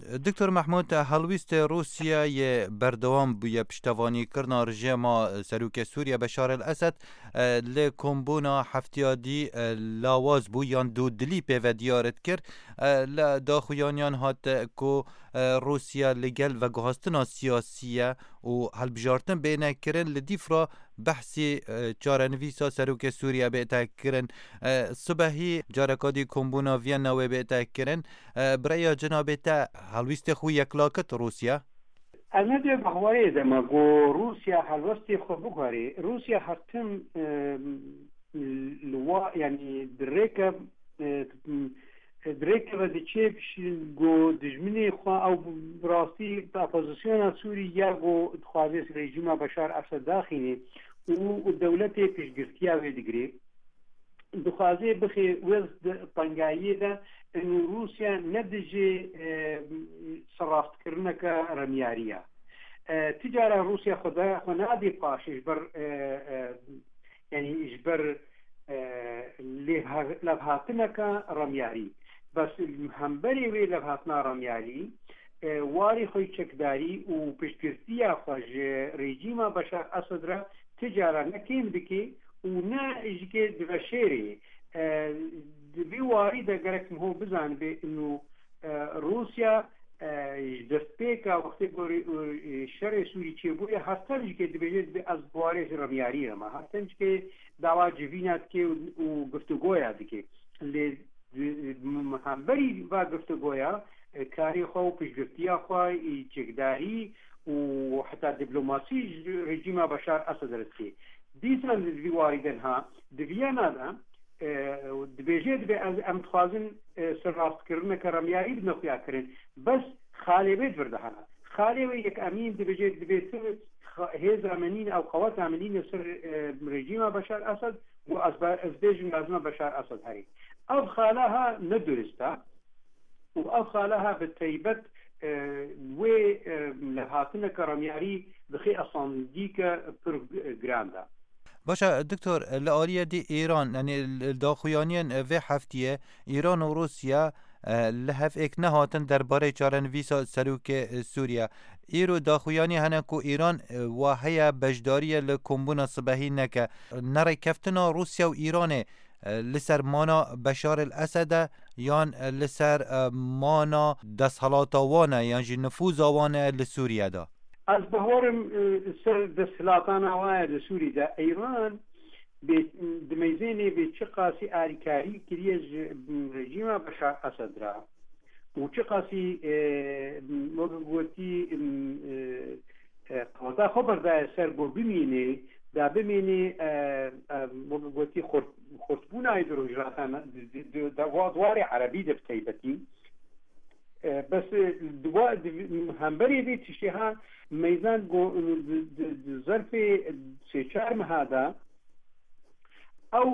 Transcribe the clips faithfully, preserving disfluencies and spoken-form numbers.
دکتر محمود هەڵویست رووسیا بەردەوام بووە پشتەوانیکردنا ڕژێما سەرۆکە سووریا بەشار الئەسەد لێ کۆمبوونا هەفتیادی لاواز بوو یان دوودلی پێوە دیارت کرد لە داخوایانیان هات کۆ رووسیا لەگەل ڤەگوهاستنا سیاسیە و هەڵبژارتن بێنەکردن لە دیفرا بەحسی چارەنویسا سەرۆکە سووریا بێتەکردن سبەهی جارەکادی کۆمبوونا ڤیەناوێ بێتەکردن برەیە جنابێتە هەڵویستی خو یەکلاکت رووسیا؟ ئەمەدێ بەهوارێ دەمە بۆ رووسیا هەڵوەستی خۆ بگوارێ رووسیا هەرتم ینی درێکە درێکە بە دچێ گۆ دژمنی خوا ئەو ڕاستی ئاپۆزیسیۆنا سووری یا بۆ دخوازێت ڕێژیما بەشار ئەسەد داخینێ و دەولەتێ پێشگرتیا وێ دەگرێت دخوازێ بخێ وەز پەنگاییەدا رووسیا نەدژێ سەڕاستکردنەکە ڕەمیاریە تجارە رووسیا خۆدا خۆ نادێ پاشش بەر ینی ژبەر لێهاتنەکە ڕەمیاری بەس هەمبەری وێ لە هاتنا ڕەمیاری واری خۆی چەکداری و پشتگرتیە خۆش ڕێژیما بەشار ئەسەدرا تجارە نەکەین بکێ و نائژکێ دبەشێرێ دوی واری دەگەرەکم هۆ بزان بێ و رووسیا دەستپێکە وەختێک شەڕێ سووری چێبووە هەستەنجکێ دەبێت بێ ئەس بوارێژ ڕەمیاری ئەمە هەستەنجکێ داوا جڤینات کێ و گفتوگۆیە دکێ لێ هەمبەری وا گفتوگۆیە کاری خۆ و پشتگرتیە خوای چێکداری و حتا دیپلۆماسی ڕێژیما بەشار ئەسەد دەرسێ دیسان دوی واری دەنها دویە نادا دبێژێت بێ ئەم دخوازن سەرڕاستکردنەکە ڕەمیایی بنەخویاکردن بەس خالێبێت بردەهەنا خالێوە یەک ئەمین دبێژێت دبێت هێز ئەمەنین ئەو قەوەت ئەمەنینە سەر ڕێژیما بەشار ئەسەد و ئەزبێژن لازمە بەشار ئەسەد هەری ئەو خالەها نەدروستە و ئەو خالەها بەتەیبەت وێ لە هاتنەکە ڕەمیاری بخێ ئەساندیکە پر گراندا. باشا دکتۆر لە ئاریەدی ئێران ینی داخوایانیان vê heftiyê ئێران و رووسیا لە هەفێک نەهاتن دەربارەی چارەنویسا سەرۆکێ سووریا ئێرۆ داخوایانی هەنە کو ئێران وا هەیە بەشداریە لە کۆمبوونا سبەهی نەکە نەڕێکەفتنا رووسیا و ئێرانێ لەسەر مانا بەشار الئەسەدە یان لەسەر مانا دەسەڵاتاوانە یان ژی نفوزاوانە لە سووریادا؟ ئەس بەهۆرم سەر دەسەڵاتانە وایە لە سووریدا ئەیران دمەیزێنێ بێ چ قاسی ئاریکاری کریە ڕێژیما بەشار ئەسەدرا و چ قاسی وەگوتی قەوەتا خۆ بەردایە سەر بۆ بمێنێ دا بمێنێ وەگوتی خۆرتبوونای درۆژراتانە دوارێ عەرەبی دەبتەیبەتی بس دوا هەمبەری بێت تشتیها مەیزان زەرفێ سێ چار مەهادا ئەو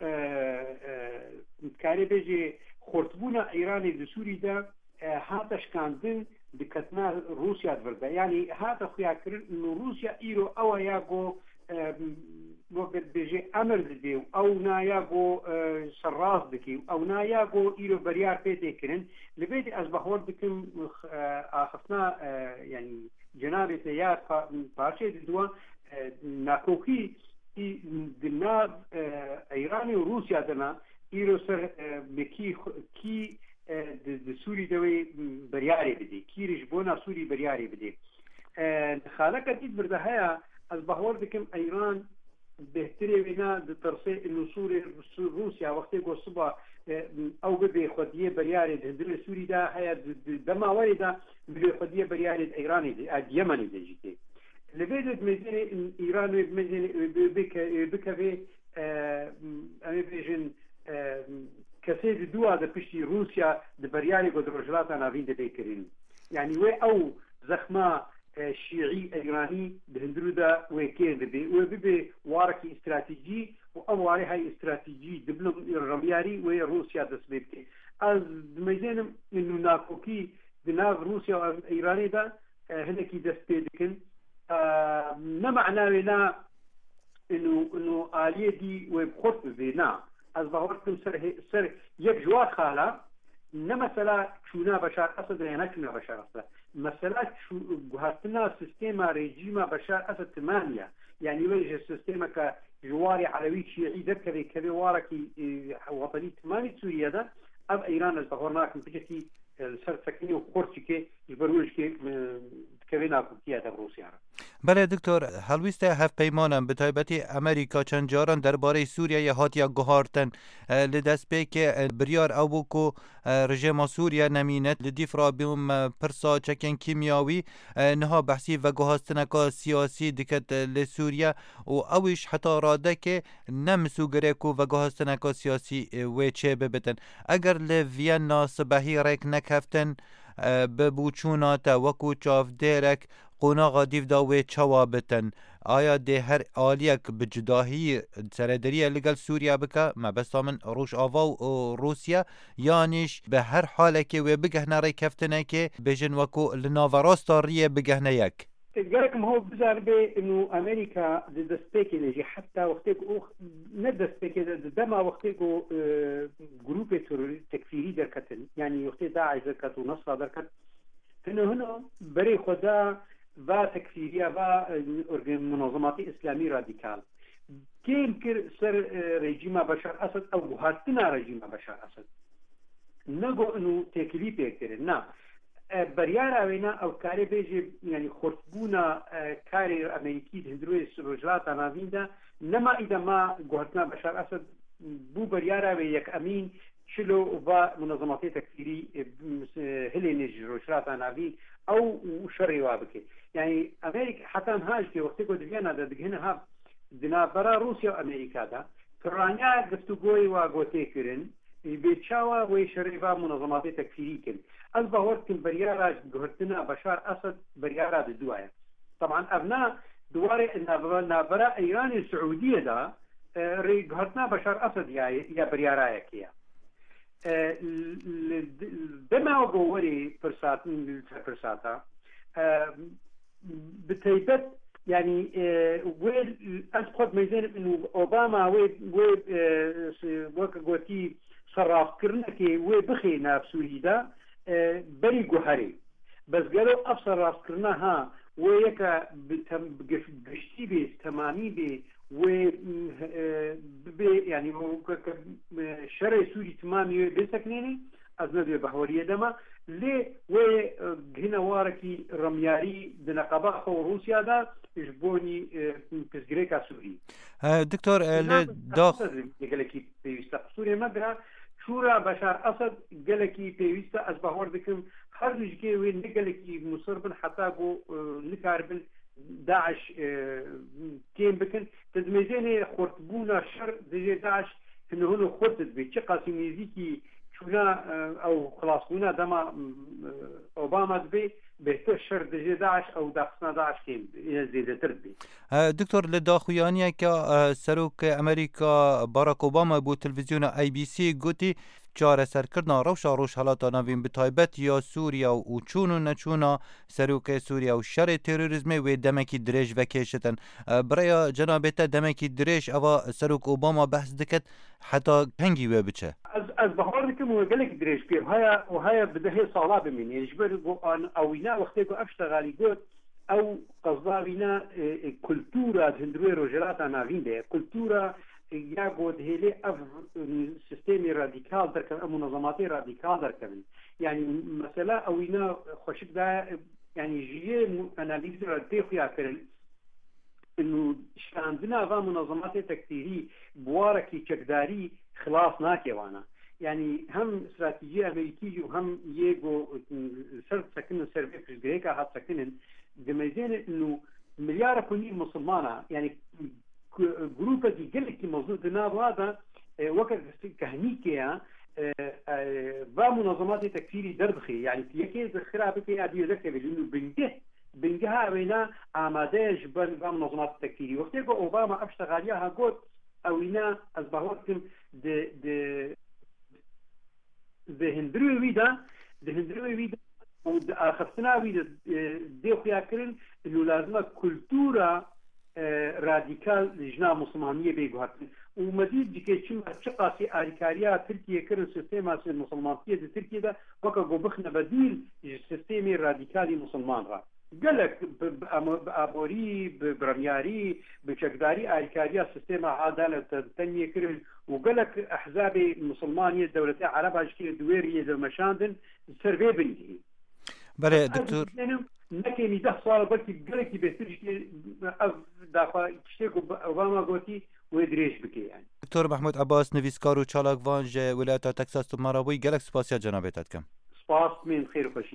کارێ بێژێ خۆرتبوونا ئەیرانی لە سووریدا هاتە شکاندن دکەتنا رووسیا دەردە ینی هاتە خویاکردن رووسیا ئیرۆ ئەوە یا بۆ وەگت بێژێ ئەمر دەدێ و ئەو نایا بۆ سەرڕاست دکێ و ئەو نایا بۆ ئیرۆ بەریار پێ دێکردن لەبێتی ئەس بەخۆر دکم ئاخستنا ینی جنابێتە یا پارچێ ددووە ناکۆکی دناو ئەیرانی و رووسیا دەنا ئیرۆ سەر بکی کی سووری دەوەی بەریارێ بدێ کیریش بۆ ناسووری بەریارێ بدێ خالەکە دیت بردە هەیە ئەس بەهۆر دکم ئەیران بهترێ وێنا دەتەرسێ نووسوری رووسیا وەختێک گۆ سوبا ئەو ببێ خودیە بەریارێت هەندرە سووریدا هەیە دەماوەریدا بێ خودیە بەریارێت ئەیرانی یەمەنی دەژیتێ لەبێ دەمەزێنێ ئیران بکەوێ ئەمێ بێژن کەسێ دووە دە پشتی رووسیا دە بەریاری بۆ درۆژلاتە ناوین دەبێکردین یعنی وێ ئەو زەخمە شیعی ئەیرانی هەندرودا وێکێ دەبێ وێ ببێ وارەکی ئیستراتیجی و ئەم وارە های ئیستراتیجی دبلم ڕەمیاری وێ رووسیا دەست بێ بکێ ئەس دمەزێنم ناکۆکی دناو رووسیا و ئەیرانیدا هەندێکی دەست پێ دکن نەمعناوێنا ئالیە دی وێ بخۆت ببێ نا ئەس باوەڕ دکم سەر یەک جوات خالە نه مثلا چونا بشار اسد یا نه چونا بشار اسد مثلا گهاتنا سیستم رژیم بشار اسد تمامیا يعني وجه سيستم كجواري علوي شيعي ذكري كذي واركي وطني تمامي سوريا ده اب ايران الظهورناك بتجي سر سكني وخورتي كي يبروش كي كذينا كوتيا ده روسيا. بله دکتر، هلویسته هف پیمانم به تایبەتی ئەمریکا چەند جاران دەربارەی سووریا هاتیە گوهارتن لە دەستپێکێ بریار ئەو بوو کو ڕژێما سووریا نەمینێت لە دیفرا بیم پرسا چەکێن کیمیاوی نها بەحسی ڤەگوهاستنەکە سیاسی دکت لە سووریا و ئەویش حتا ڕادەکێ نەمسوگرێک و ڤەگوهاستنەکە سیاسی وێ چێ ببتن ئەگەر لە ڤیەنا سبەهی ڕێک نەکەفتن ببوچوناتە وەکو چاودێرێک قوناغا دیو داوی چوا بتن آیا ده هر آلیک بجداهی سردریه لگل سوریا بکا ما بستا من روش آوا و روسیا یانیش به هر حاله که و بگهنه ری کفتنه که بجن وکو لناوراستا ریه بگهنه یک قالكم هو بزار بي انه امريكا دستيك اللي حتى وقتك ندستيك دما وقتك جروب تكفيري دركتن يعني وقت داعش دركت ونصر دركت انه هنا بري خدا و تكفيرية و منظمات إسلامي راديكال كيم كر سر رجيم بشار أسد أو هاتنا رجيم بشار أسد نقول إنه تكليف يكتر نا بريارة وينا أو كاري بيجي يعني خرطبونا كاري أمريكي هندروي رجلات نافين دا نما إذا ما هاتنا بشار أسد بو بريارة ويك أمين شلو و منظمات تكفيري هلي نجي رجلات نافين أو شري وابكي يعني أمريكا حتى هاج في وقت قد فينا ده دهنا دنا برا روسيا وأمريكا ده فرانيا قفتوجوي وقوتي كرن بيتشاوا ويشريفا منظمات تكفيري كن أصبحت كن بريارة جهرتنا بشار أسد بريارة بدوايا طبعا أبناء دواري إن برا إيران السعودية ده جهرتنا بشار أسد يا يا بريارة كيا دما وقوري فرساتين فرساتا بتيبت يعني وين أسقط ميزان إنه أوباما وين وين وقت قوتي صراف كرنا كي وين بخي نفسه ده بري جوهري بس قالوا أبصر راس كرنا ها وياك بجشتي بي تمامي بي و يعني شرع سوري تمامي بسكنيني أزمة بحورية دما ليه وهنا واركي رمياري بنقابة خو روسيا دا إجبوني بسجريكا سوري دكتور داخل قالكي بيوستا سوريا مدرا شورا بشار أسد قالكي بيوستا أصبحور دكم هر نجكي وين قالكي مصربن حتى جو نكاربن داعش كين بكن تدمجيني خورتبونا شر دجي داعش إنه هنا خورتت بي قاسم نزيكي شونا او خلاصونا دما اوباما دبي بهتر شر دجي داعش او داخسنا داعش كين زيادة تربي دكتور لداخويانيا كا سروك امريكا باراك اوباما بو تلفزيون اي بي سي قوتي چاره سرکردنا روشا روش حالاتا نوین بتایبت یا سوریا و چونو نچونا سروک سوریا و شر تروریزم و دمکی درش وکیشتن برای جنابتا دمکی درش اوا سروک اوباما بحث دکت حتی هنگی و بچه از از بحار دکم و گلک درش بیر هایا و هایا بده صالا بمین یعنی جبر آن اوینا وقتی که افشتغالی گوت او قصداوینا کلتورا هندروی روجراتا ناوینده کلتورا یا گود هیلی اف سیستمی رادیکال درکن منظماتی رادیکال درکن یعنی مثلا اوینا خوشک دا یعنی جیه انالیز را دیخویا کرن انو شاندنا و منظمات تکتیری بوارکی چکداری خلاص ناکیوانا يعني هم استراتيجية أمريكية وهم يجو سرد سكنن سربي في الجريكا هات سكنن دمزين إنه مليار كوني مسلمانة يعني جروبة دي قلت موضوع دنا هذا وقت كهنيكيا با منظمات تكفيري دربخي يعني يكيد خرابة في أبي ذكر لأنه بنجه بنجها وينا آماده جبر با منظمات تكفيري وقت يقول أوباما أبشتغاليها قد أوينا أصبحوكم د د د هندروي ويدا د هندروي ويدا و د آخرتنا ويدا دي خويا كرن إنه لازمة كولتورا رادیکال ژنا مسلمانیە بێگوهاتن و مەزید دیکە چ قاسی ئاریکاریە ترکیە کردن سیستێما مسلمانیە لە ترکیەدا وەکە گۆ بخنە بەدیل سیستێمی رادیکالی مسلمانڕە gelek bi aborî bi biryarî bi çekdarî alîkariya sistêma adale teniyê kirin û gelek ehzabê Musulmaniyê dewletê Ereba ji duwêriyê de meşandin ser vê bingî. Belê doktor nekênî deh sal belkî gelekî bêhtir ev dafa tiştê ku Obama gotî wê dirêj bike yani. Doktor Mahmud Abbas nivîskar û çalakvan ji Welata Texas tu mara bûyî gelek spasiya cenabê te dikim. Spas min xêr xweşî.